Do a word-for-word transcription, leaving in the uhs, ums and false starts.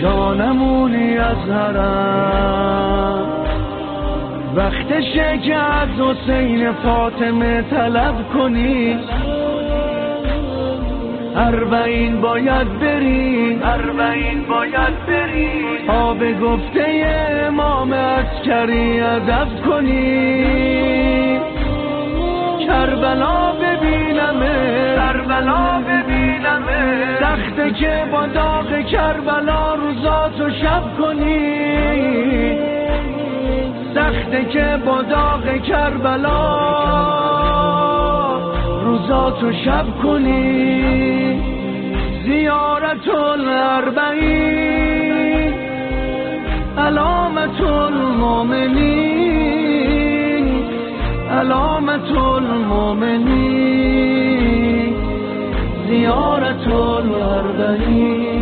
جانمونی از حرم، وقتشه که از حسین فاطمه طلب کنی. اربعین باید بری، اربعین باید بری، آب گفته امام عسکری ادب کنی. کربلا ببینمه، کربلا ببینمه، سخته که با داغ کربلا روزاتو شب کنی. سخته که با داغ کربلا روزاتو شب کنی. زیارت الاربعین علامت المؤمنین، علامت المؤمنین، زیارت الاربعین.